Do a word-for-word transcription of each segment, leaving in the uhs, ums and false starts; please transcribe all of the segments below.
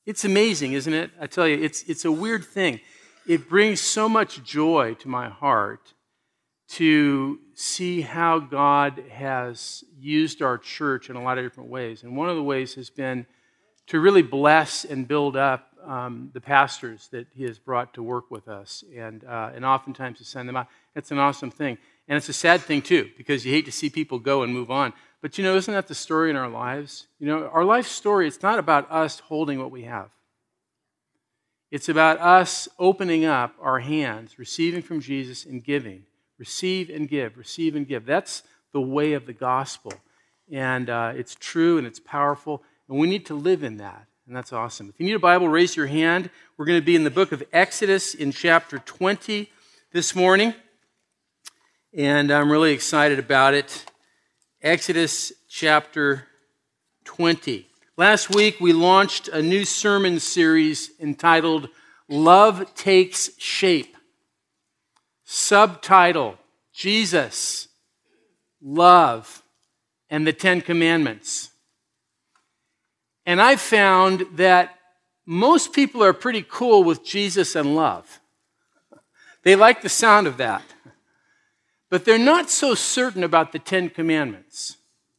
It's amazing, isn't it? I tell you, it's, it's a weird thing. It brings so much joy to my heart to see how God has used our church in a lot of different ways. And one of the ways has been to really bless and build up um, the pastors that he has brought to work with us, and uh, and oftentimes to send them out. It's an awesome thing. And it's a sad thing, too, because you hate to see people go and move on. But, you know, isn't that the story in our lives? You know, our life story, it's not about us holding what we have. It's about us opening up our hands, receiving from Jesus and giving. Receive and give, receive and give. That's the way of the gospel. And uh, it's true and it's powerful, and we need to live in that. And that's awesome. If you need a Bible, raise your hand. We're going to be in the book of Exodus in chapter twenty this morning. And I'm really excited about it. Exodus chapter twenty. Last week, we launched a new sermon series entitled Love Takes Shape. Subtitle, Jesus, Love, and the Ten Commandments. And I found that most people are pretty cool with Jesus and love. They like the sound of that. But they're not so certain about the Ten Commandments.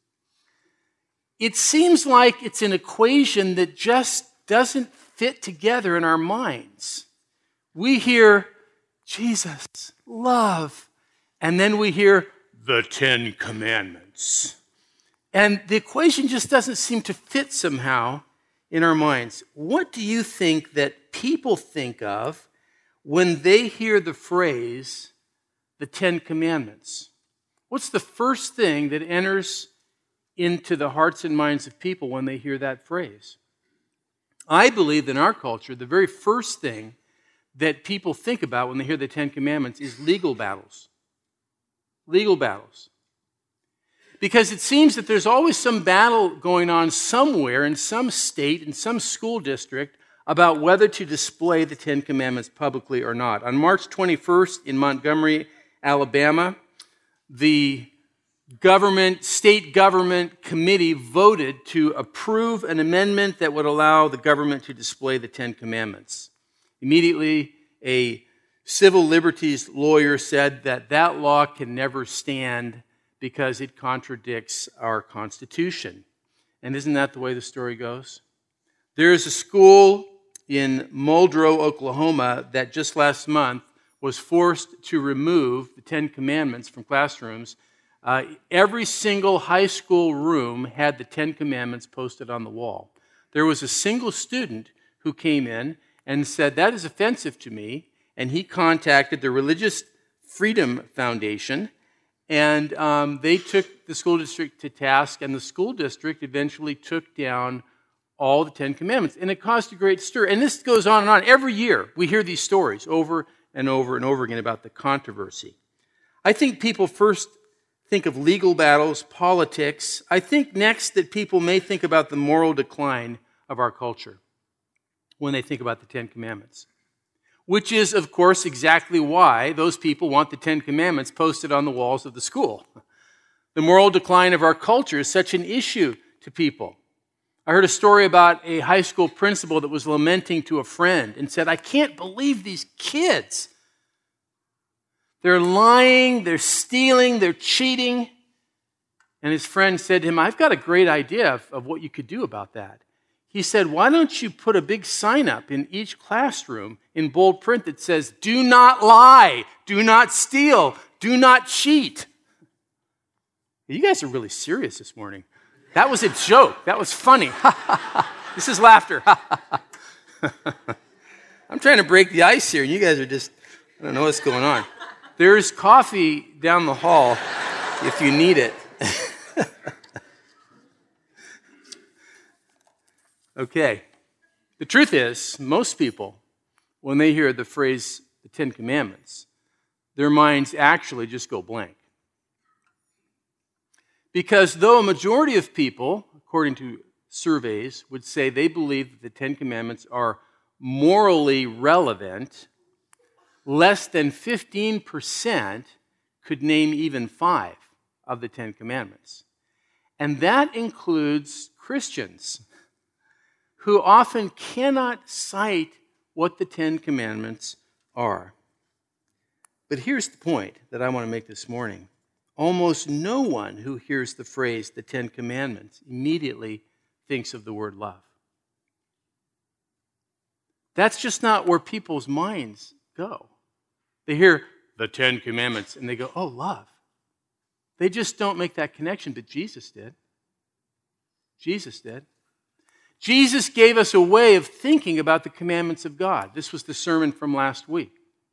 It seems like it's an equation that just doesn't fit together in our minds. We hear Jesus, love, and then we hear the Ten Commandments. And the equation just doesn't seem to fit somehow in our minds. What do you think that people think of when they hear the phrase, the Ten Commandments? What's the first thing that enters into the hearts and minds of people when they hear that phrase? I believe in our culture, the very first thing that people think about when they hear the Ten Commandments is legal battles. Legal battles. Because it seems that there's always some battle going on somewhere in some state, in some school district, about whether to display the Ten Commandments publicly or not. On March twenty-first in Montgomery, Alabama, the government, state government committee voted to approve an amendment that would allow the government to display the Ten Commandments. Immediately, a civil liberties lawyer said that that law can never stand because it contradicts our Constitution. And isn't that the way the story goes? There is a school in Muldrow, Oklahoma, that just last month was forced to remove the Ten Commandments from classrooms. Uh, every single high school room had the Ten Commandments posted on the wall. There was a single student who came in and said, that is offensive to me, and he contacted the Religious Freedom Foundation, and um, they took the school district to task, and the school district eventually took down all the Ten Commandments, and it caused a great stir. And this goes on and on. Every year, we hear these stories over and over and over again about the controversy. I think people first think of legal battles, politics. I think next that people may think about the moral decline of our culture when they think about the Ten Commandments, which is, of course, exactly why those people want the Ten Commandments posted on the walls of the school. The moral decline of our culture is such an issue to people. I heard a story about a high school principal that was lamenting to a friend and said, I can't believe these kids. They're lying, they're stealing, they're cheating. And his friend said to him, I've got a great idea of, of what you could do about that. He said, why don't you put a big sign up in each classroom in bold print that says, do not lie, do not steal, do not cheat. You guys are really serious this morning. That was a joke. That was funny. This is laughter. I'm trying to break the ice here, and you guys are just, I don't know what's going on. There's coffee down the hall if you need it. Okay. The truth is, most people, when they hear the phrase, the Ten Commandments, their minds actually just go blank. Because though a majority of people, according to surveys, would say they believe that the Ten Commandments are morally relevant, less than fifteen percent could name even five of the Ten Commandments. And that includes Christians who often cannot cite what the Ten Commandments are. But here's the point that I want to make this morning. Almost no one who hears the phrase, the Ten Commandments, immediately thinks of the word love. That's just not where people's minds go. They hear the Ten Commandments and they go, oh, love. They just don't make that connection, but Jesus did. Jesus did. Jesus gave us a way of thinking about the commandments of God. This was the sermon from last week.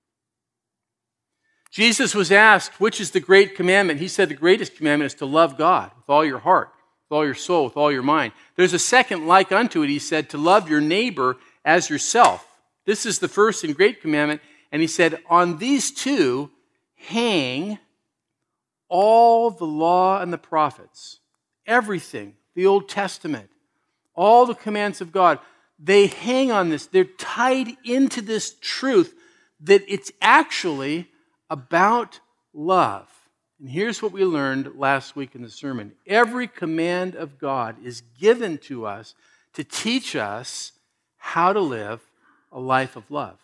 Jesus was asked, which is the great commandment? He said the greatest commandment is to love God with all your heart, with all your soul, with all your mind. There's a second like unto it, he said, to love your neighbor as yourself. This is the first and great commandment. And he said, on these two hang all the law and the prophets. Everything, the Old Testament, all the commands of God, they hang on this. They're tied into this truth that it's actually about love. And here's what we learned last week in the sermon. Every command of God is given to us to teach us how to live a life of love.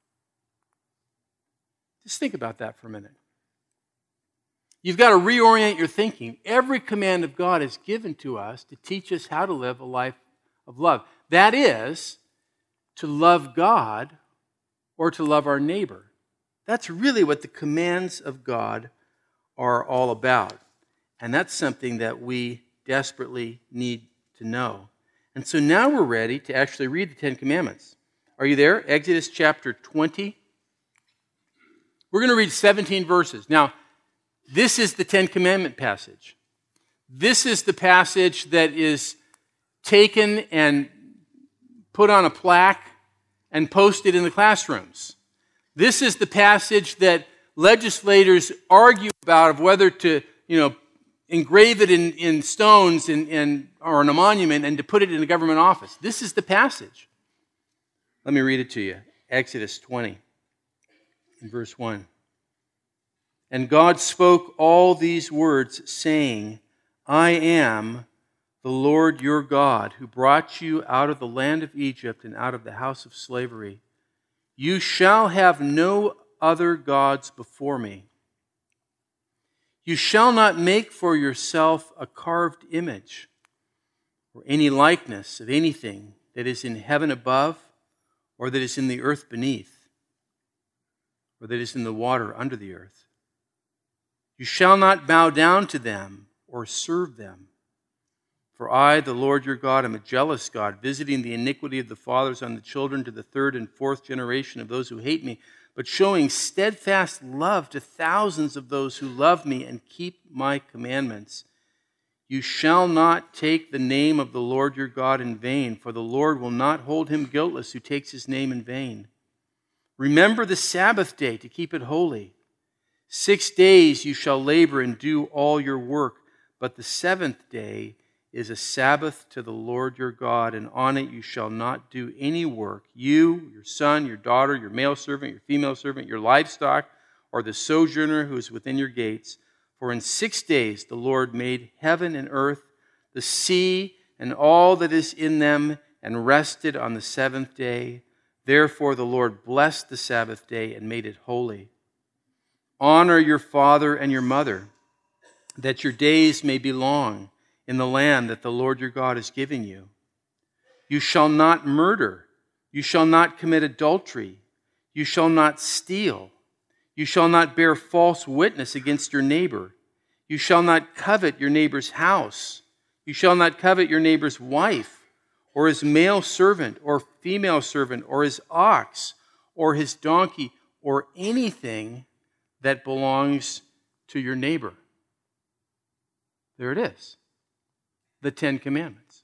Just think about that for a minute. You've got to reorient your thinking. Every command of God is given to us to teach us how to live a life of love. That is, to love God or to love our neighbor. That's really what the commands of God are all about. And that's something that we desperately need to know. And so now we're ready to actually read the Ten Commandments. Are you there? Exodus chapter twenty. We're going to read seventeen verses. Now, this is the Ten Commandment passage. This is the passage that is taken and put on a plaque and posted in the classrooms. This is the passage that legislators argue about of whether to, you know, engrave it in, in stones in, in, or in a monument and to put it in a government office. This is the passage. Let me read it to you. Exodus twenty, in verse one. And God spoke all these words, saying, I am the Lord your God, who brought you out of the land of Egypt and out of the house of slavery. You shall have no other gods before me. You shall not make for yourself a carved image or any likeness of anything that is in heaven above, or that is in the earth beneath, or that is in the water under the earth. You shall not bow down to them or serve them. For I, the Lord your God, am a jealous God, visiting the iniquity of the fathers on the children to the third and fourth generation of those who hate me, but showing steadfast love to thousands of those who love me and keep my commandments. You shall not take the name of the Lord your God in vain, for the Lord will not hold him guiltless who takes his name in vain. Remember the Sabbath day to keep it holy. Six days you shall labor and do all your work, but the seventh day is a Sabbath to the Lord your God, and on it you shall not do any work. You, your son, your daughter, your male servant, your female servant, your livestock, or the sojourner who is within your gates. For in six days the Lord made heaven and earth, the sea, and all that is in them, and rested on the seventh day. Therefore the Lord blessed the Sabbath day and made it holy. Honor your father and your mother, that your days may be long in the land that the Lord your God is giving you. You shall not murder. You shall not commit adultery. You shall not steal. You shall not bear false witness against your neighbor. You shall not covet your neighbor's house. You shall not covet your neighbor's wife, or his male servant, or female servant, or his ox, or his donkey, or anything that belongs to your neighbor. There it is. The Ten Commandments.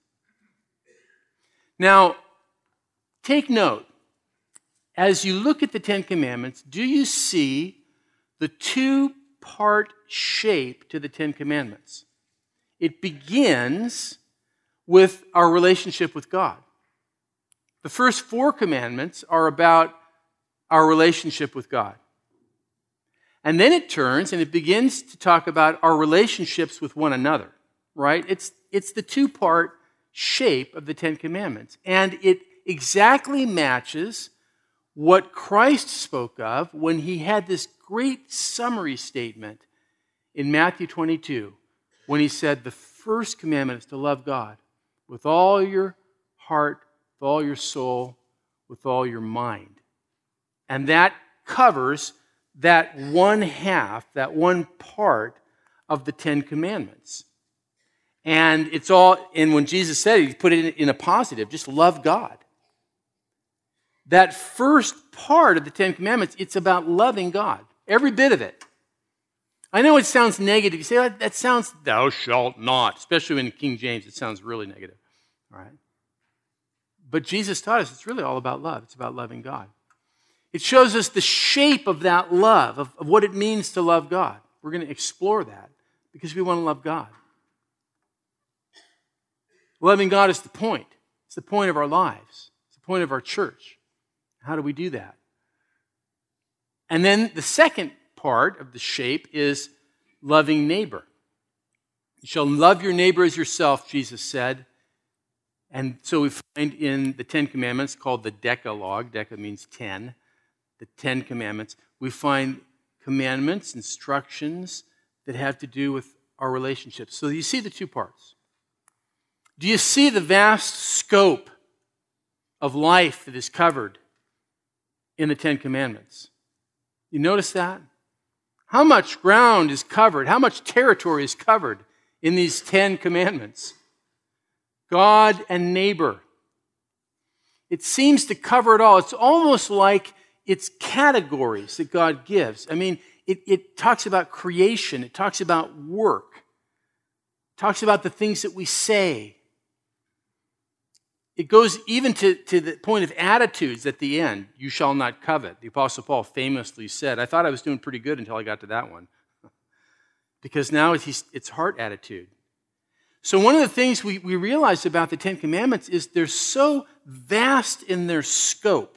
Now, take note. As you look at the Ten Commandments, do you see the two-part shape to the Ten Commandments? It begins with our relationship with God. The first four commandments are about our relationship with God. And then it turns and it begins to talk about our relationships with one another, right? It's, it's the two-part shape of the Ten Commandments. And it exactly matches what Christ spoke of when he had this great summary statement in Matthew twenty-two, when he said the first commandment is to love God with all your heart, with all your soul, with all your mind. And that covers that one half, that one part of the Ten Commandments. And it's all, and when Jesus said it, he put it in a positive, just love God. That first part of the Ten Commandments, it's about loving God, every bit of it. I know it sounds negative. You say, that, that sounds, thou shalt not, especially in King James, it sounds really negative. All right? But Jesus taught us it's really all about love. It's about loving God. It shows us the shape of that love, of, of what it means to love God. We're going to explore that because we want to love God. Loving God is the point. It's the point of our lives. It's the point of our church. How do we do that? And then the second part of the shape is loving neighbor. You shall love your neighbor as yourself, Jesus said. And so we find in the Ten Commandments, called the Decalogue, Deca means ten, the Ten Commandments, we find commandments, instructions that have to do with our relationships. So you see the two parts. Do you see the vast scope of life that is covered in the Ten Commandments? You notice that? How much ground is covered? How much territory is covered in these Ten Commandments? God and neighbor. It seems to cover it all. It's almost like it's categories that God gives. I mean, it, it talks about creation. It talks about work. It talks about the things that we say. It goes even to, to the point of attitudes at the end. You shall not covet. The Apostle Paul famously said, I thought I was doing pretty good until I got to that one. Because now it's, it's heart attitude. So one of the things we, we realize about the Ten Commandments is they're so vast in their scope.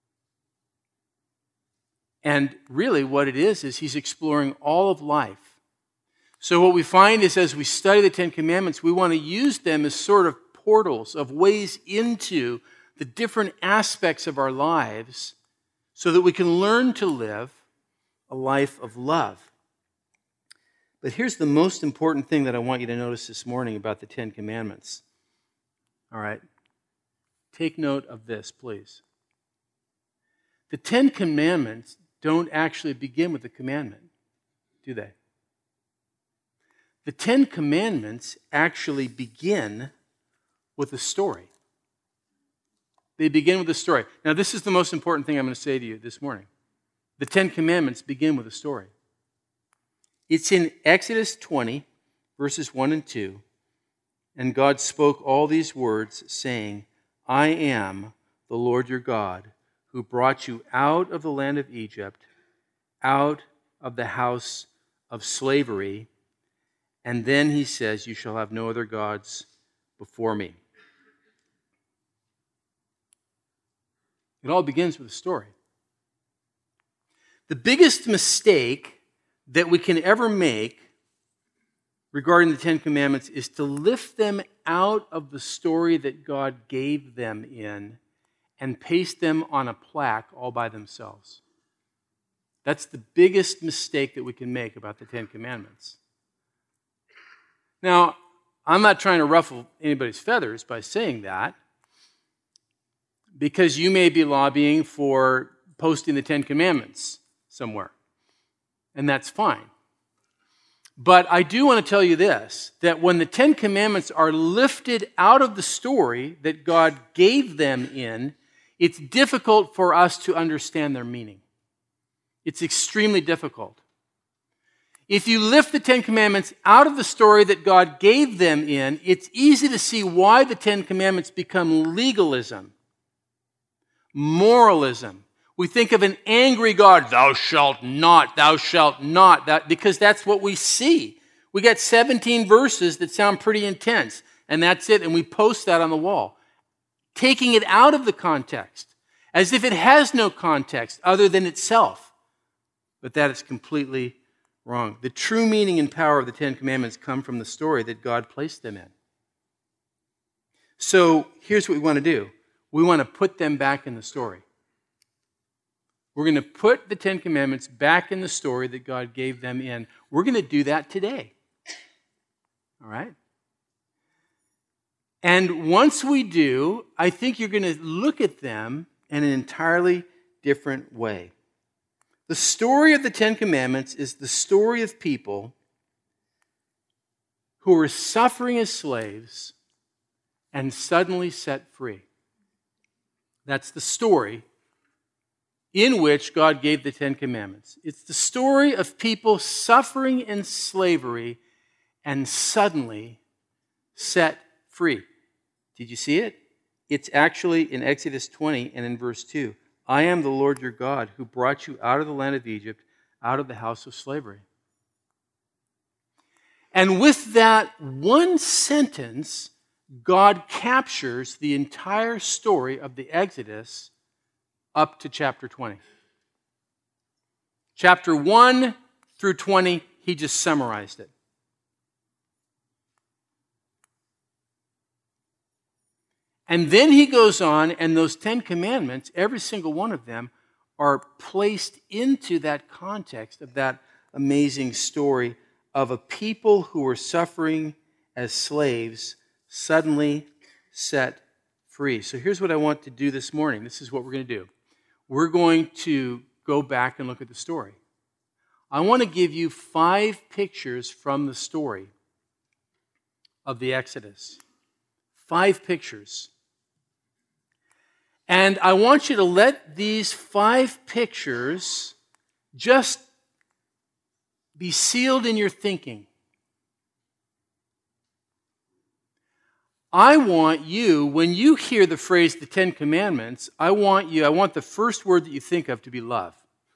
And really what it is, is he's exploring all of life. So what we find is as we study the Ten Commandments, we want to use them as sort of portals of ways into the different aspects of our lives so that we can learn to live a life of love. But here's the most important thing that I want you to notice this morning about the Ten Commandments. All right? Take note of this, please. The Ten Commandments don't actually begin with the commandment, do they? The Ten Commandments actually begin with a story. They begin with a story. Now, this is the most important thing I'm going to say to you this morning. The Ten Commandments begin with a story. It's in Exodus twenty, verses one and two. And God spoke all these words, saying, I am the Lord your God, who brought you out of the land of Egypt, out of the house of slavery. And then he says, you shall have no other gods before me. It all begins with a story. The biggest mistake that we can ever make regarding the Ten Commandments is to lift them out of the story that God gave them in and paste them on a plaque all by themselves. That's the biggest mistake that we can make about the Ten Commandments. Now, I'm not trying to ruffle anybody's feathers by saying that, because you may be lobbying for posting the Ten Commandments somewhere, and that's fine. But I do want to tell you this, that when the Ten Commandments are lifted out of the story that God gave them in, it's difficult for us to understand their meaning. It's extremely difficult. If you lift the Ten Commandments out of the story that God gave them in, it's easy to see why the Ten Commandments become legalism, moralism. We think of an angry God, thou shalt not, thou shalt not, that, because that's what we see. We got seventeen verses that sound pretty intense, and that's it, and we post that on the wall, taking it out of the context, as if it has no context other than itself. But that is completely wrong. The true meaning and power of the Ten Commandments come from the story that God placed them in. So here's what we want to do. We want to put them back in the story. We're going to put the Ten Commandments back in the story that God gave them in. We're going to do that today. All right? And once we do, I think you're going to look at them in an entirely different way. The story of the Ten Commandments is the story of people who were suffering as slaves and suddenly set free. That's the story in which God gave the Ten Commandments. It's the story of people suffering in slavery and suddenly set free. Did you see it? It's actually in Exodus twenty and in verse two. I am the Lord your God who brought you out of the land of Egypt, out of the house of slavery. And with that one sentence, God captures the entire story of the Exodus up to chapter twenty. Chapter one through twenty, he just summarized it. And then he goes on, and those Ten Commandments, every single one of them, are placed into that context of that amazing story of a people who were suffering as slaves suddenly set free. So here's what I want to do this morning. This is what we're going to do. We're going to go back and look at the story. I want to give you five pictures from the story of the Exodus. Five pictures. And I want you to let these five pictures just be sealed in your thinking. I want you, when you hear the phrase the Ten Commandments, I want you, I want the first word that you think of to be love.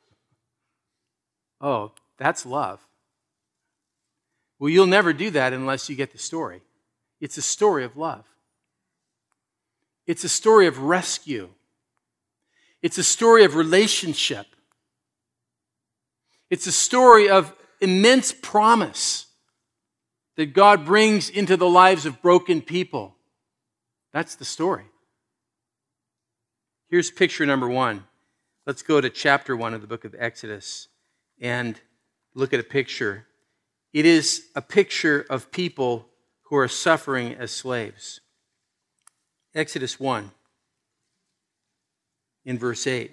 Oh, that's love. Well, you'll never do that unless you get the story. It's a story of love. It's a story of rescue. It's a story of relationship. It's a story of immense promise that God brings into the lives of broken people. That's the story. Here's picture number one. Let's go to chapter one of the book of Exodus and look at a picture. It is a picture of people who are suffering as slaves. Exodus one, in verse eight.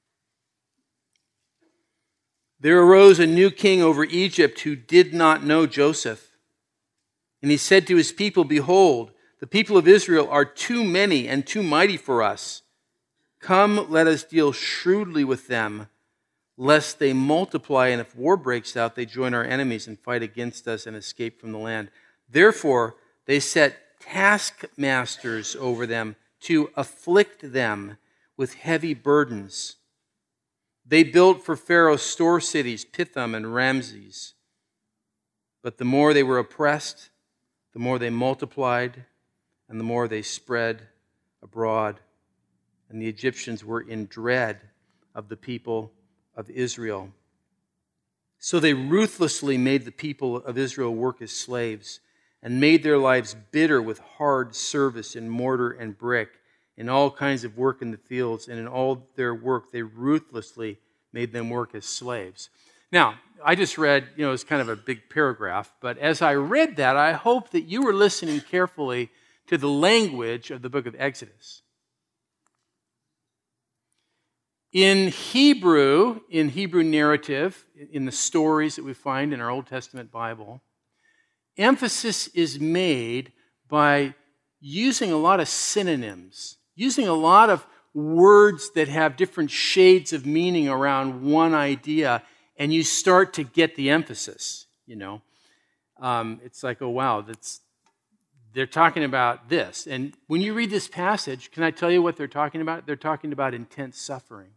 There arose a new king over Egypt who did not know Joseph. And he said to his people, behold, the people of Israel are too many and too mighty for us. Come, let us deal shrewdly with them, lest they multiply, and if war breaks out, they join our enemies and fight against us and escape from the land. Therefore, they set taskmasters over them to afflict them with heavy burdens. They built for Pharaoh store cities, Pithom and Ramses. But the more they were oppressed, the more they multiplied, and the more they spread abroad. And the Egyptians were in dread of the people of Israel. So they ruthlessly made the people of Israel work as slaves, and made their lives bitter with hard service in mortar and brick, in all kinds of work in the fields, and in all their work they ruthlessly made them work as slaves. Now, I just read, you know, it's kind of a big paragraph, but as I read that, I hope that you were listening carefully to the language of the book of Exodus. In Hebrew, in Hebrew narrative, in the stories that we find in our Old Testament Bible, emphasis is made by using a lot of synonyms, using a lot of words that have different shades of meaning around one idea, and you start to get the emphasis, you know. Um, it's like, oh, wow, that's, they're talking about this. And when you read this passage, can I tell you what they're talking about? They're talking about intense suffering.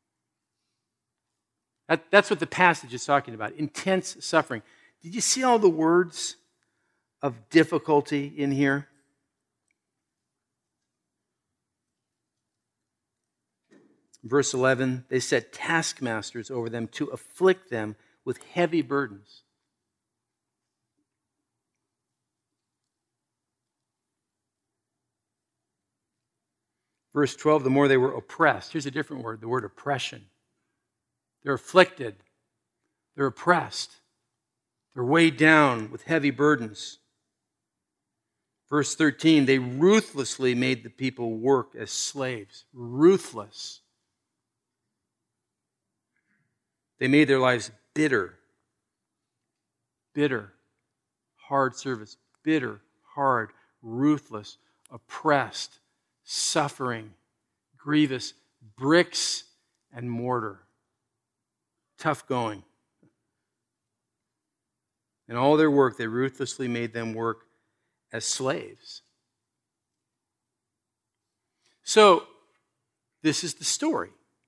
That, that's what the passage is talking about, intense suffering. Did you see all the words of difficulty in here? Verse eleven, they set taskmasters over them to afflict them with heavy burdens. Verse twelve, the more they were oppressed. Here's a different word, the word oppression. They're afflicted. They're oppressed. They're weighed down with heavy burdens. Verse thirteen, they ruthlessly made the people work as slaves. Ruthless. They made their lives bitter. Bitter. Hard service. Bitter, hard, ruthless, oppressed, suffering, grievous, bricks and mortar. Tough going. In all their work, they ruthlessly made them work as slaves. So, this is the story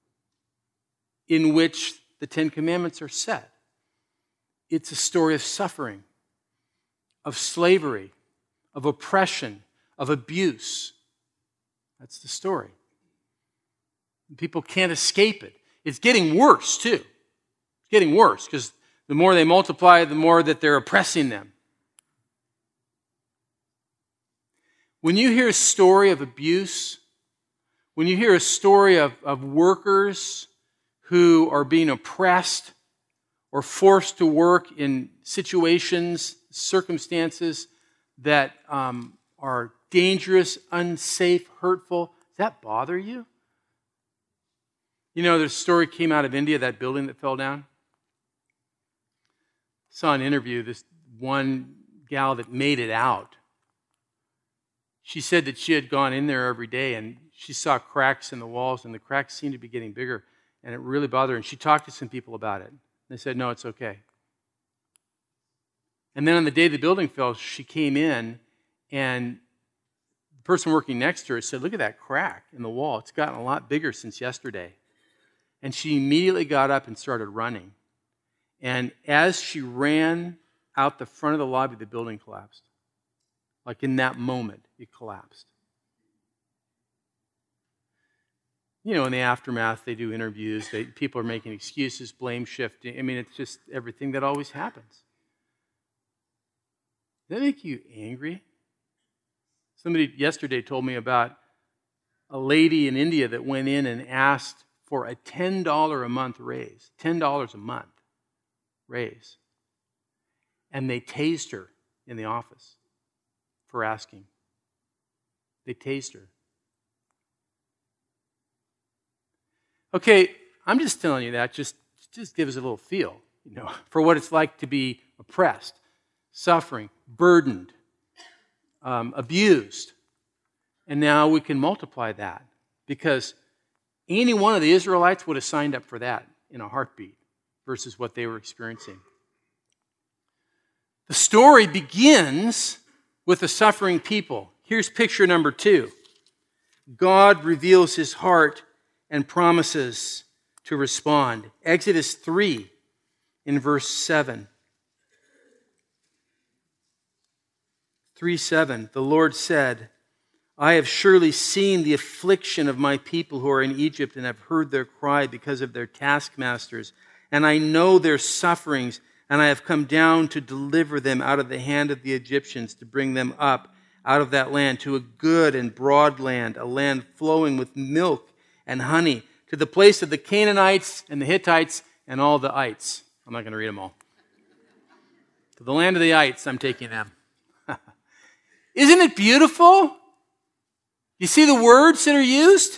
in which the Ten Commandments are set. It's a story of suffering, of slavery, of oppression, of abuse. That's the story. People can't escape it. It's getting worse, too. It's getting worse because the more they multiply, the more that they're oppressing them. When you hear a story of abuse, when you hear a story of, of workers who are being oppressed or forced to work in situations, circumstances that um, are dangerous, unsafe, hurtful, does that bother you? You know, there's a story came out of India, that building that fell down. I saw an interview, this one gal that made it out. She said that she had gone in there every day and she saw cracks in the walls and the cracks seemed to be getting bigger and it really bothered her. And she talked to some people about it. They said, no, it's okay. And then on the day the building fell, she came in and the person working next to her said, look at that crack in the wall. It's gotten a lot bigger since yesterday. And she immediately got up and started running. And as she ran out the front of the lobby, the building collapsed. Like in that moment, it collapsed. You know, in the aftermath, they do interviews. They, people are making excuses, blame shifting. I mean, it's just everything that always happens. Does that make you angry? Somebody yesterday told me about a lady in India that went in and asked for a ten dollars a month raise. ten dollars a month raise. And they tased her in the office for asking. They tased her. Okay, I'm just telling you that, just, just give us a little feel, you know, for what it's like to be oppressed, suffering, burdened, um, abused. And now we can multiply that because any one of the Israelites would have signed up for that in a heartbeat versus what they were experiencing. The story begins with a suffering people. Here's picture number two. God reveals his heart and promises to respond. Exodus three in verse seven. three seven, the Lord said, I have surely seen the affliction of my people who are in Egypt and have heard their cry because of their taskmasters. And I know their sufferings, and I have come down to deliver them out of the hand of the Egyptians, to bring them up out of that land to a good and broad land, a land flowing with milk and honey, to the place of the Canaanites and the Hittites and all the ites. I'm not going to read them all. To the land of the ites, I'm taking them. Isn't it beautiful? You see the words that are used?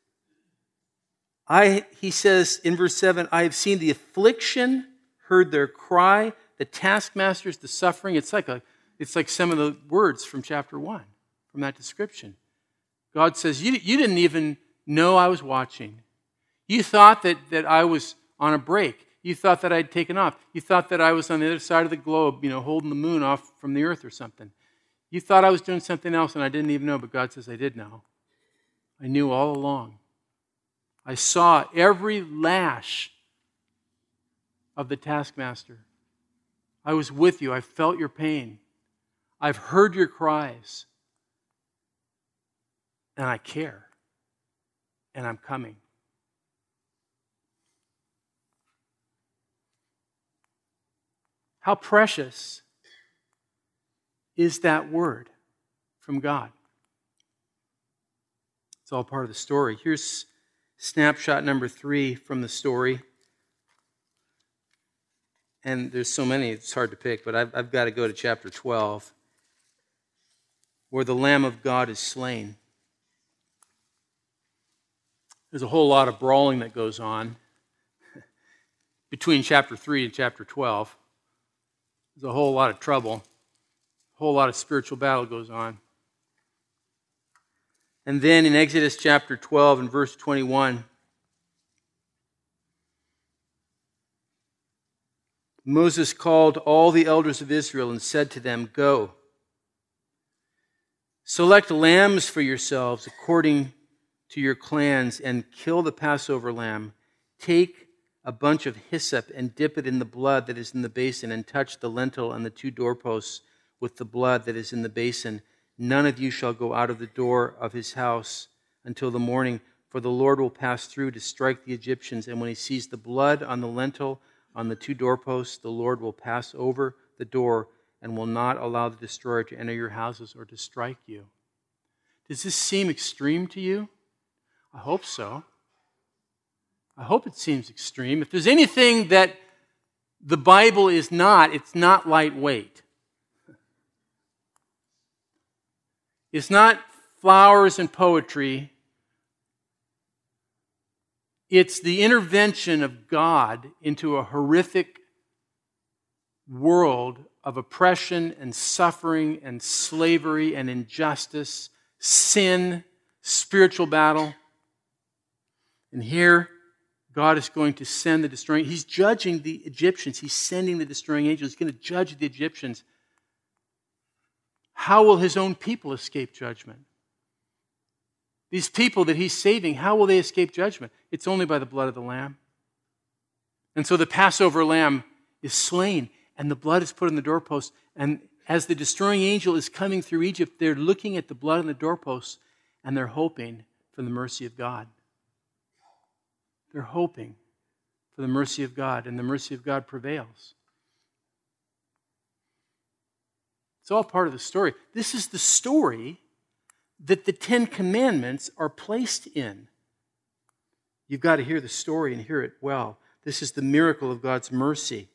I, he says in verse seven, I have seen the affliction, heard their cry, the taskmasters, the suffering. It's like a, it's like some of the words from chapter one, from that description. God says, you, you didn't even know I was watching. You thought that, that I was on a break. You thought that I'd taken off. You thought that I was on the other side of the globe, you know, holding the moon off from the earth or something. You thought I was doing something else and I didn't even know, but God says I did know. I knew all along. I saw every lash of the taskmaster. I was with you. I felt your pain. I've heard your cries. And I care. And I'm coming. How precious is that word from God? It's all part of the story. Here's snapshot number three from the story. And there's so many, it's hard to pick, but I've, I've got to go to chapter twelve, where the Lamb of God is slain. There's a whole lot of brawling that goes on between chapter three and chapter twelve. There's a whole lot of trouble. A whole lot of spiritual battle goes on. And then in Exodus chapter twelve and verse twenty-one, Moses called all the elders of Israel and said to them, "Go, select lambs for yourselves according to your clans and kill the Passover lamb. Take a bunch of hyssop and dip it in the blood that is in the basin and touch the lintel and the two doorposts with the blood that is in the basin. None of you shall go out of the door of his house until the morning, for the Lord will pass through to strike the Egyptians. And when he sees the blood on the lintel, on the two doorposts, the Lord will pass over the door and will not allow the destroyer to enter your houses or to strike you." Does this seem extreme to you? I hope so. I hope it seems extreme. If there's anything that the Bible is not, it's not lightweight. It's not flowers and poetry. It's the intervention of God into a horrific world of oppression and suffering and slavery and injustice, sin, spiritual battle. And here, God is going to send the destroying. He's judging the Egyptians. He's sending the destroying angels. He's going to judge the Egyptians. How will his own people escape judgment? These people that he's saving, how will they escape judgment? It's only by the blood of the Lamb. And so the Passover lamb is slain, and the blood is put on the doorpost. And as the destroying angel is coming through Egypt, they're looking at the blood on the doorpost, and they're hoping for the mercy of God. They're hoping for the mercy of God, and the mercy of God prevails. It's all part of the story. This is the story that the Ten Commandments are placed in. You've got to hear the story and hear it well. This is the miracle of God's mercy.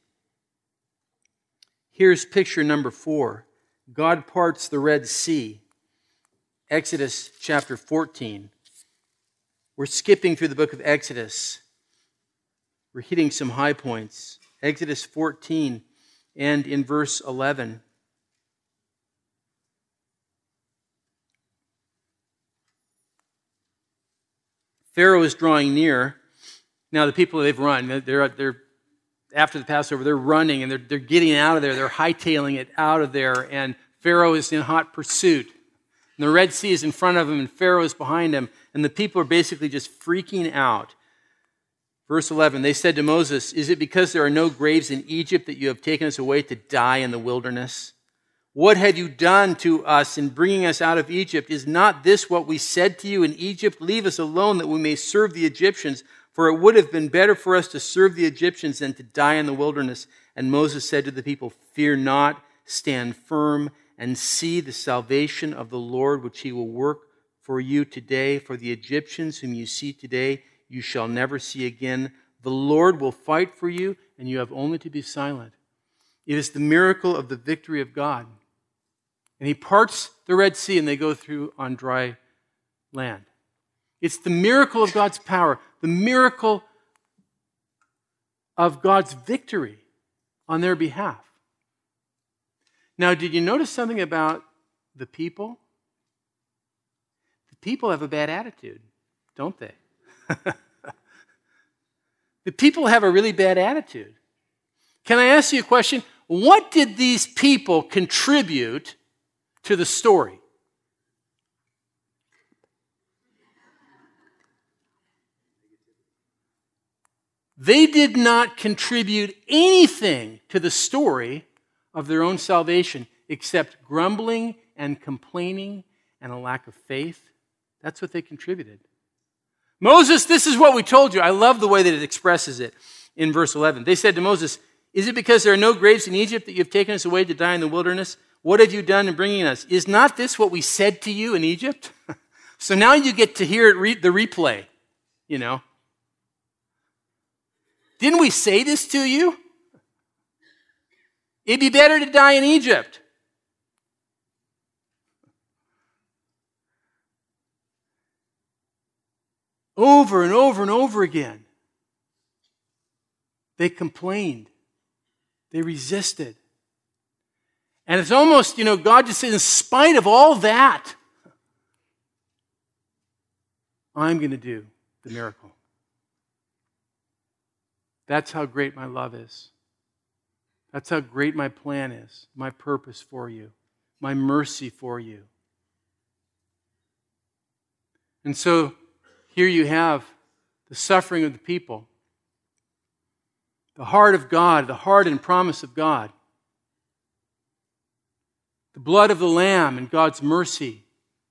Here's picture number four. God parts the Red Sea. Exodus chapter fourteen. We're skipping through the book of Exodus. We're hitting some high points. Exodus fourteen and in verse eleven. Pharaoh is drawing near. Now the people, they've run. They're, they're after the Passover, they're running and they're, they're getting out of there. They're hightailing it out of there. And Pharaoh is in hot pursuit. And the Red Sea is in front of him and Pharaoh is behind him. And the people are basically just freaking out. Verse eleven, they said to Moses, "Is it because there are no graves in Egypt that you have taken us away to die in the wilderness? What have you done to us in bringing us out of Egypt? Is not this what we said to you in Egypt? Leave us alone that we may serve the Egyptians. For it would have been better for us to serve the Egyptians than to die in the wilderness." And Moses said to the people, "Fear not, stand firm, and see the salvation of the Lord, which he will work for you today. For the Egyptians whom you see today, you shall never see again. The Lord will fight for you, and you have only to be silent." It is the miracle of the victory of God. And he parts the Red Sea and they go through on dry land. It's the miracle of God's power, the miracle of God's victory on their behalf. Now, did you notice something about the people? The people have a bad attitude, don't they? The people have a really bad attitude. Can I ask you a question? What did these people contribute to the story? They did not contribute anything to the story of their own salvation except grumbling and complaining and a lack of faith. That's what they contributed. Moses, this is what we told you. I love the way that it expresses it in verse eleven. They said to Moses, "Is it because there are no graves in Egypt that you have taken us away to die in the wilderness? What have you done in bringing us? Is not this what we said to you in Egypt?" So now you get to hear it re- the replay, you know. Didn't we say this to you? It'd be better to die in Egypt. Over and over and over again. They complained. They resisted. And it's almost, you know, God just said, in spite of all that, I'm going to do the miracle. That's how great my love is. That's how great my plan is, my purpose for you, my mercy for you. And so here you have the suffering of the people, the heart of God, the heart and promise of God, the blood of the Lamb and God's mercy,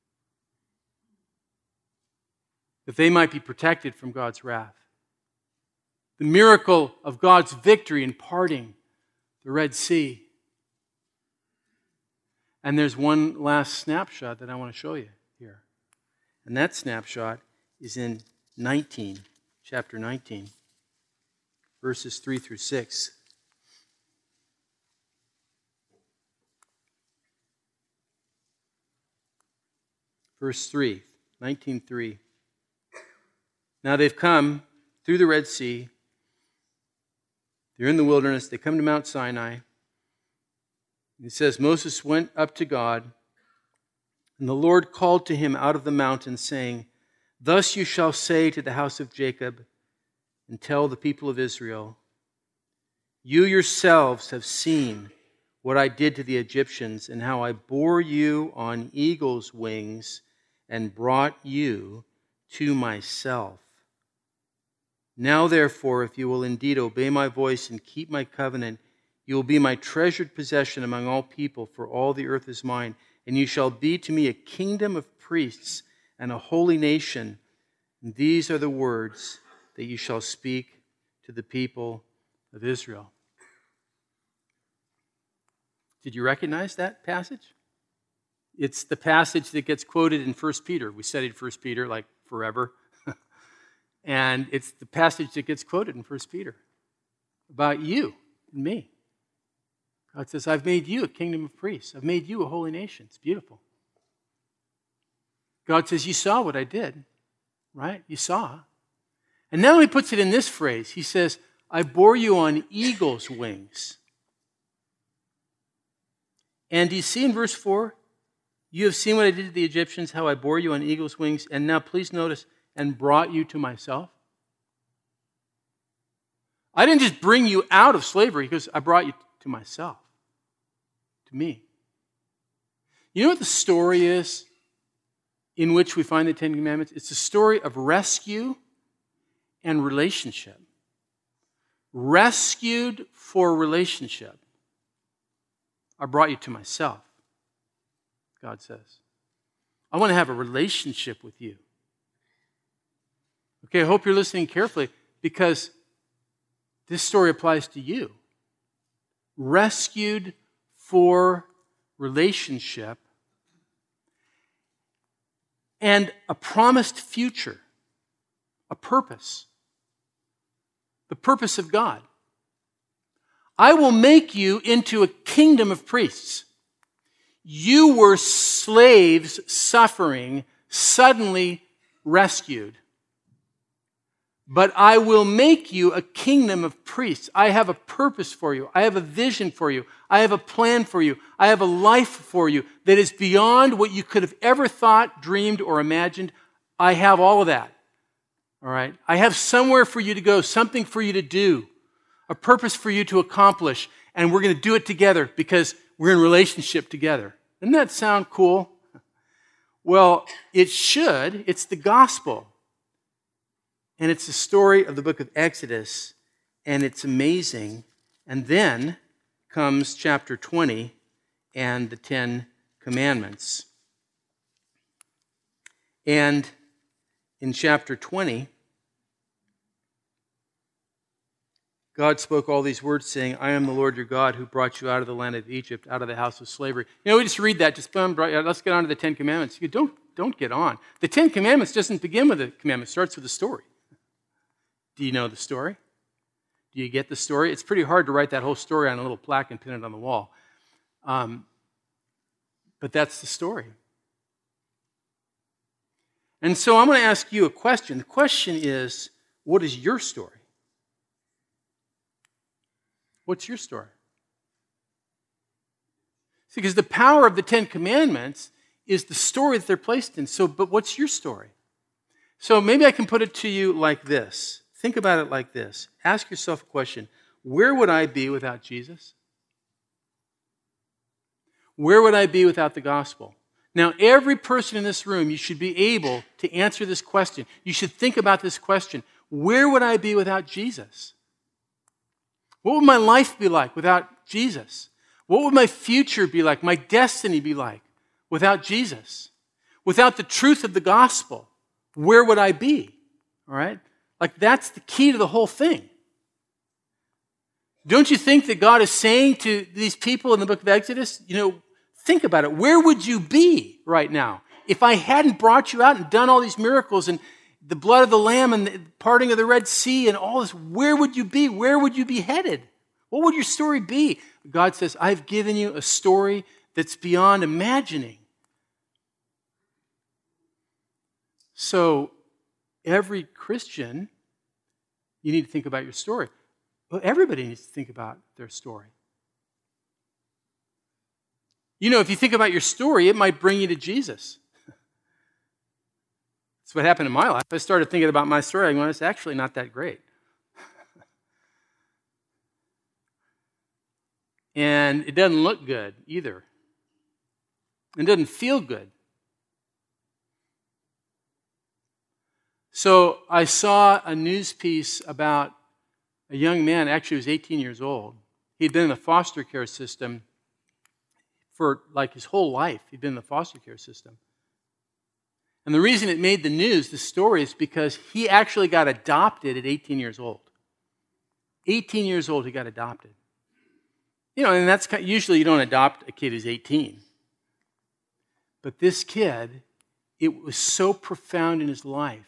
that they might be protected from God's wrath. The miracle of God's victory in parting the Red Sea. And there's one last snapshot that I want to show you here. And that snapshot is in nineteen, chapter nineteen, verses three through six. Verse three, nineteen three. Now they've come through the Red Sea. They're in the wilderness. They come to Mount Sinai. It says, Moses went up to God, and the Lord called to him out of the mountain, saying, Thus you shall say to the house of Jacob, and tell the people of Israel, You yourselves have seen what I did to the Egyptians, and how I bore you on eagle's wings, and brought you to myself. Now, therefore, if you will indeed obey my voice and keep my covenant, you will be my treasured possession among all people, for all the earth is mine. And you shall be to me a kingdom of priests and a holy nation. And these are the words that you shall speak to the people of Israel. Did you recognize that passage? It's the passage that gets quoted in First Peter. We studied First Peter like forever. And it's the passage that gets quoted in First Peter about you and me. God says, I've made you a kingdom of priests. I've made you a holy nation. It's beautiful. God says, you saw what I did, right? You saw. And now he puts it in this phrase. He says, I bore you on eagle's wings. And do you see in verse four? You have seen what I did to the Egyptians, how I bore you on eagle's wings. And now please notice, and brought you to myself. I didn't just bring you out of slavery, because I brought you to myself, to me. You know what the story is in which we find the Ten Commandments? It's a story of rescue and relationship. Rescued for relationship. I brought you to myself, God says. I want to have a relationship with you. Okay, I hope you're listening carefully, because this story applies to you. Rescued for relationship and a promised future, a purpose, the purpose of God. I will make you into a kingdom of priests. You were slaves suffering, suddenly rescued. But I will make you a kingdom of priests. I have a purpose for you. I have a vision for you. I have a plan for you. I have a life for you that is beyond what you could have ever thought, dreamed, or imagined. I have all of that. All right? I have somewhere for you to go, something for you to do, a purpose for you to accomplish, and we're going to do it together because we're in relationship together. Doesn't that sound cool? Well, it should. It's the gospel. And it's the story of the book of Exodus, and it's amazing. And then comes chapter twenty and the Ten Commandments. And in chapter twenty, God spoke all these words, saying, I am the Lord your God who brought you out of the land of Egypt, out of the house of slavery. You know, we just read that, just let's get on to the Ten Commandments. You don't, don't get on. The Ten Commandments doesn't begin with a commandment. It starts with a story. Do you know the story? Do you get the story? It's pretty hard to write that whole story on a little plaque and pin it on the wall. Um, but that's the story. And so I'm going to ask you a question. The question is, what is your story? What's your story? See, because the power of the Ten Commandments is the story that they're placed in. So, but what's your story? So maybe I can put it to you like this. Think about it like this. Ask yourself a question. Where would I be without Jesus? Where would I be without the gospel? Now, every person in this room, you should be able to answer this question. You should think about this question. Where would I be without Jesus? What would my life be like without Jesus? What would my future be like, my destiny be like without Jesus? Without the truth of the gospel, where would I be? All right? Like, that's the key to the whole thing. Don't you think that God is saying to these people in the book of Exodus, you know, think about it. Where would you be right now if I hadn't brought you out and done all these miracles and the blood of the Lamb and the parting of the Red Sea and all this? Where would you be? Where would you be headed? What would your story be? God says, I've given you a story that's beyond imagining. So, every Christian, you need to think about your story. Well, everybody needs to think about their story. You know, if you think about your story, it might bring you to Jesus. That's what happened in my life. I started thinking about my story. I went, it's actually not that great. And it doesn't look good either. It doesn't feel good. So I saw a news piece about a young man, actually he was eighteen years old. He'd been in the foster care system for like his whole life. He'd been in the foster care system. And the reason it made the news, the story, is because he actually got adopted at eighteen years old. eighteen years old, he got adopted. You know, and that's kind of, usually you don't adopt a kid who's eighteen. But this kid, it was so profound in his life.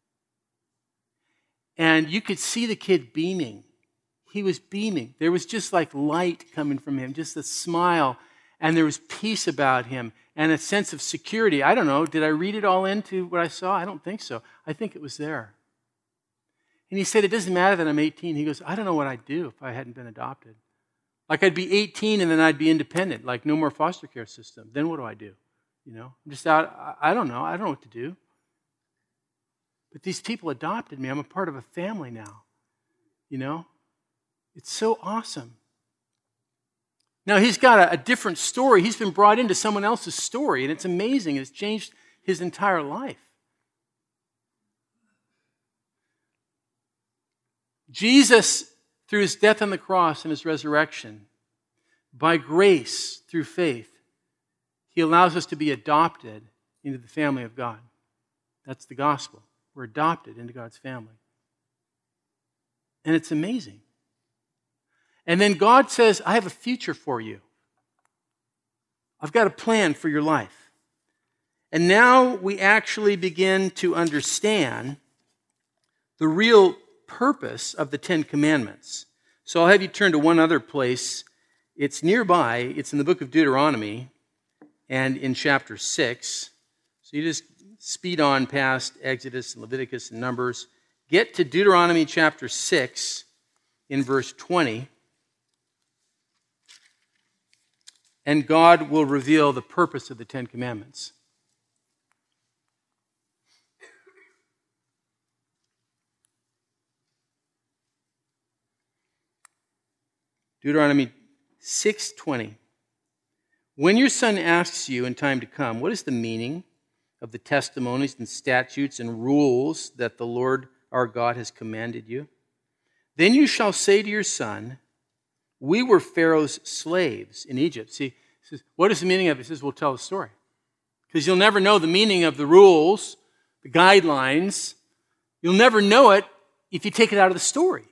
And you could see the kid beaming. He was beaming. There was just like light coming from him, just a smile. And there was peace about him and a sense of security. I don't know, did I read it all into what I saw? I don't think so. I think it was there. And he said, it doesn't matter that I'm eighteen. He goes, I don't know what I'd do if I hadn't been adopted. Like I'd be eighteen and then I'd be independent, like no more foster care system. Then what do I do? You know, I'm just out, I don't know. I don't know what to do. But these people adopted me. I'm a part of a family now. You know? It's so awesome. Now, he's got a, a different story. He's been brought into someone else's story, and it's amazing. It's changed his entire life. Jesus, through his death on the cross and his resurrection, by grace, through faith, he allows us to be adopted into the family of God. That's the gospel. We're adopted into God's family. And it's amazing. And then God says, I have a future for you. I've got a plan for your life. And now we actually begin to understand the real purpose of the Ten Commandments. So I'll have you turn to one other place. It's nearby. It's in the book of Deuteronomy and in chapter six. So you just speed on past Exodus and Leviticus and Numbers. Get to Deuteronomy chapter six in verse twenty. And God will reveal the purpose of the Ten Commandments. Deuteronomy six twenty. When your son asks you in time to come, what is the meaning of the testimonies and statutes and rules that the Lord our God has commanded you? Then you shall say to your son, we were Pharaoh's slaves in Egypt. See, he says, what is the meaning of it? He says, we'll tell the story. Because you'll never know the meaning of the rules, the guidelines. You'll never know it if you take it out of the story.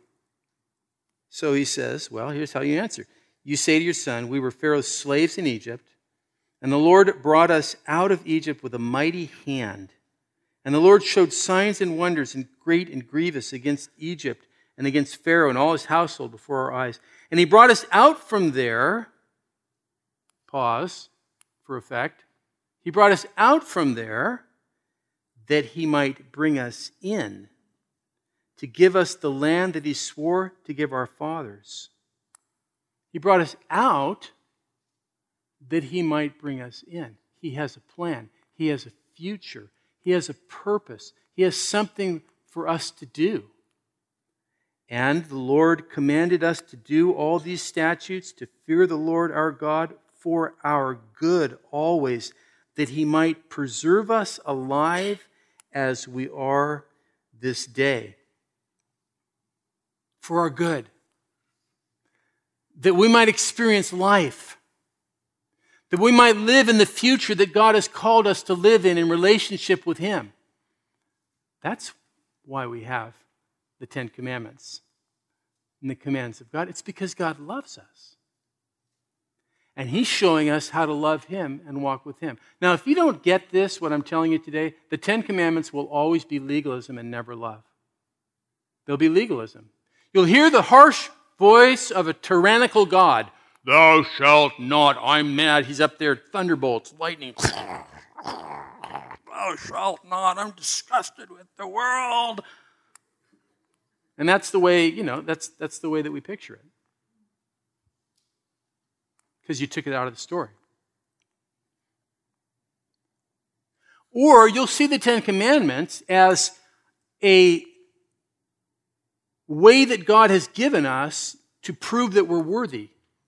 So he says, well, here's how you answer. You say to your son, we were Pharaoh's slaves in Egypt, And the Lord brought us out of Egypt with a mighty hand. And the Lord showed signs and wonders and great and grievous against Egypt and against Pharaoh and all his household before our eyes. And he brought us out from there. Pause for effect. He brought us out from there that he might bring us in, to give us the land that he swore to give our fathers. He brought us out that he might bring us in. He has a plan. He has a future. He has a purpose. He has something for us to do. And the Lord commanded us to do all these statutes, to fear the Lord our God for our good always, that he might preserve us alive as we are this day. For our good. That we might experience life. That we might live in the future that God has called us to live in in relationship with him. That's why we have the Ten Commandments and the commands of God. It's because God loves us. And he's showing us how to love him and walk with him. Now, if you don't get this, what I'm telling you today, the Ten Commandments will always be legalism and never love. They'll be legalism. You'll hear the harsh voice of a tyrannical God. Thou shalt not. I'm mad. He's up there, thunderbolts, lightning. Thou shalt not. I'm disgusted with the world. And that's the way, you know, that's, that's the way that we picture it. Because you took it out of the story. Or you'll see the Ten Commandments as a way that God has given us to prove that we're worthy.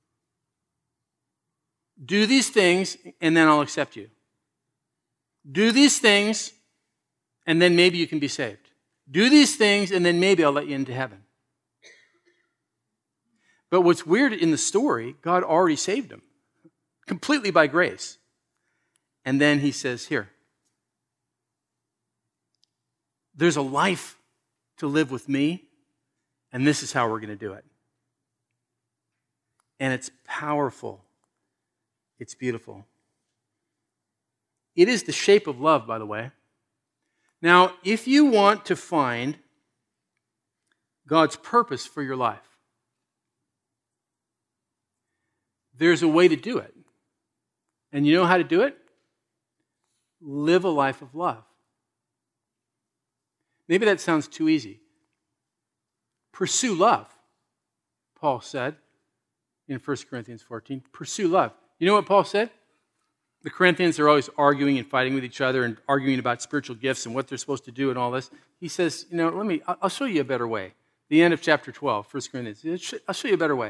Do these things, and then I'll accept you. Do these things, and then maybe you can be saved. Do these things, and then maybe I'll let you into heaven. But what's weird in the story, God already saved him. Completely by grace. And then he says, here, there's a life to live with me, and this is how we're going to do it. And it's powerful. It's beautiful. It is the shape of love, by the way. Now, if you want to find God's purpose for your life, there's a way to do it. And you know how to do it? Live a life of love. Maybe that sounds too easy. Pursue love, Paul said in First Corinthians fourteen. Pursue love. You know what Paul said? The Corinthians are always arguing and fighting with each other and arguing about spiritual gifts and what they're supposed to do and all this. He says, you know, let me, I'll show you a better way. The end of chapter twelve, First Corinthians. I'll show you a better way.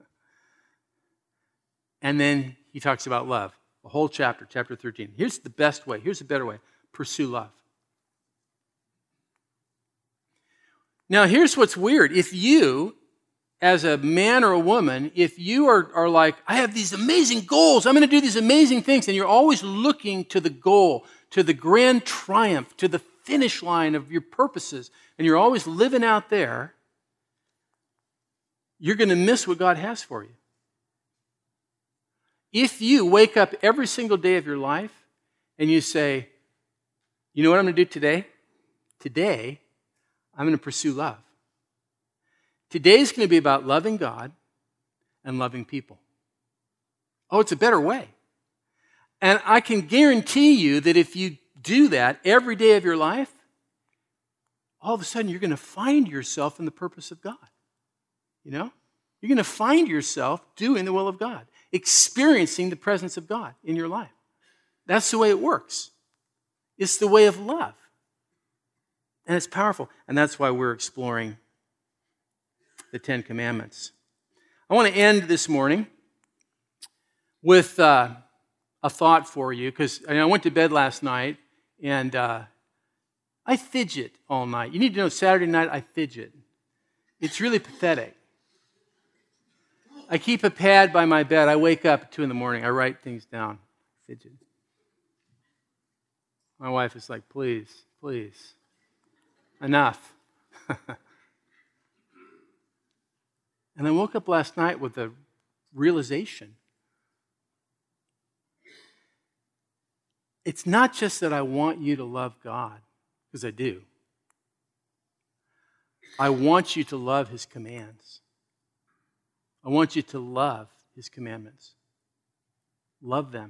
And then he talks about love. A whole chapter, chapter thirteen. Here's the best way. Here's a better way. Pursue love. Now, here's what's weird. If you, as a man or a woman, if you are, are like, I have these amazing goals, I'm going to do these amazing things, and you're always looking to the goal, to the grand triumph, to the finish line of your purposes, and you're always living out there, you're going to miss what God has for you. If you wake up every single day of your life and you say, you know what I'm going to do today? Today, I'm going to pursue love. Today's going to be about loving God and loving people. Oh, it's a better way. And I can guarantee you that if you do that every day of your life, all of a sudden you're going to find yourself in the purpose of God. You know? You're going to find yourself doing the will of God, experiencing the presence of God in your life. That's the way it works. It's the way of love. And it's powerful. And that's why we're exploring the Ten Commandments. I want to end this morning with uh, a thought for you, because I went to bed last night and uh, I fidget all night. You need to know, Saturday night I fidget. It's really pathetic. I keep a pad by my bed. I wake up at two in the morning. I write things down. Fidget. My wife is like, please, please, enough. And I woke up last night with a realization it's not just that I want you to love God, because I do. I want you to love his commands. I want you to love his commandments. Love them.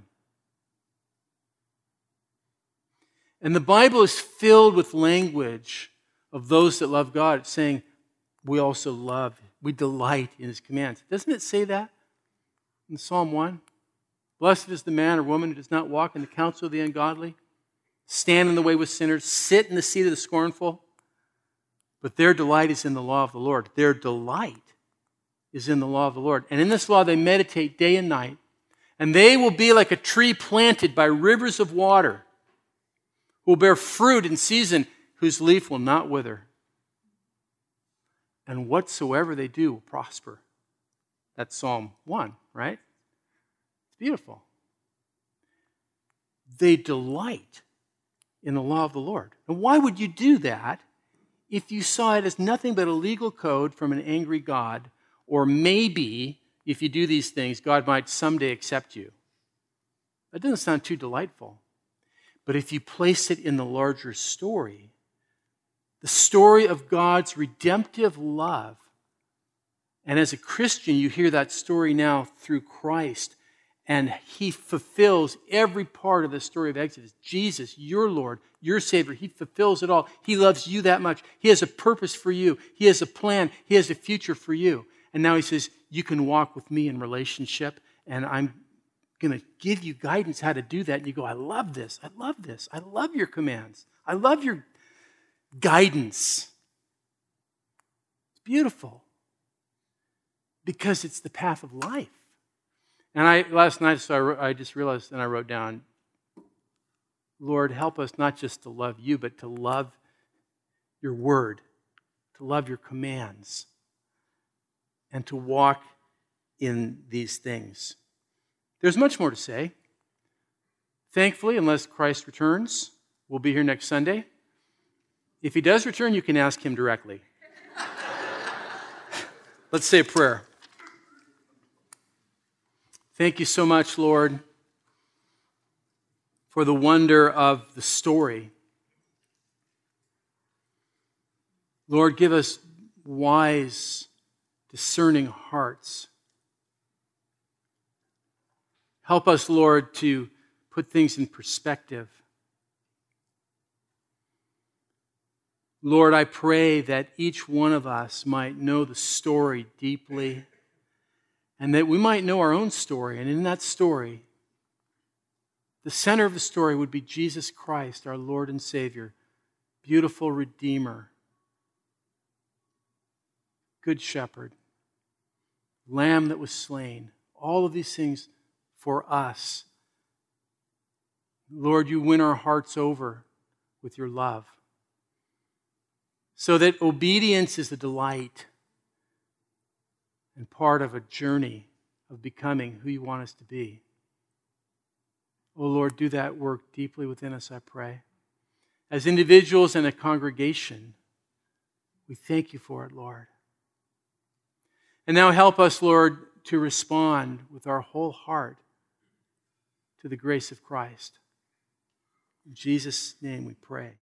And the Bible is filled with language of those that love God, saying, we also love, we delight in his commands. Doesn't it say that in Psalm one? Blessed is the man or woman who does not walk in the counsel of the ungodly, stand in the way with sinners, sit in the seat of the scornful, but their delight is in the law of the Lord. Their delight is in the law of the Lord. And in this law they meditate day and night, and they will be like a tree planted by rivers of water, who will bear fruit in season, whose leaf will not wither. And whatsoever they do will prosper. That's Psalm one, right? It's beautiful. They delight in the law of the Lord. And why would you do that if you saw it as nothing but a legal code from an angry God, or maybe if you do these things, God might someday accept you? That doesn't sound too delightful. But if you place it in the larger story, the story of God's redemptive love, and as a Christian, you hear that story now through Christ, and he fulfills every part of the story of Exodus. Jesus, your Lord, your Savior, he fulfills it all. He loves you that much. He has a purpose for you. He has a plan. He has a future for you. And now he says, you can walk with me in relationship, and I'm going to give you guidance how to do that. And you go, I love this. I love this. I love your commands. I love your guidance. It's beautiful because it's the path of life. And I last night, so I, wrote, I just realized, and I wrote down, Lord, help us not just to love you, but to love your word, to love your commands, and to walk in these things. There's much more to say. Thankfully, unless Christ returns, we'll be here next Sunday. If he does return, you can ask him directly. Let's say a prayer. Thank you so much, Lord, for the wonder of the story. Lord, give us wise, discerning hearts. Help us, Lord, to put things in perspective. Lord, I pray that each one of us might know the story deeply, and that we might know our own story. And in that story, the center of the story would be Jesus Christ, our Lord and Savior, beautiful Redeemer, Good Shepherd, Lamb that was slain. All of these things for us. Lord, you win our hearts over with your love, so that obedience is a delight and part of a journey of becoming who you want us to be. Oh Lord, do that work deeply within us, I pray. As individuals and a congregation, we thank you for it, Lord. And now help us, Lord, to respond with our whole heart to the grace of Christ. In Jesus' name we pray.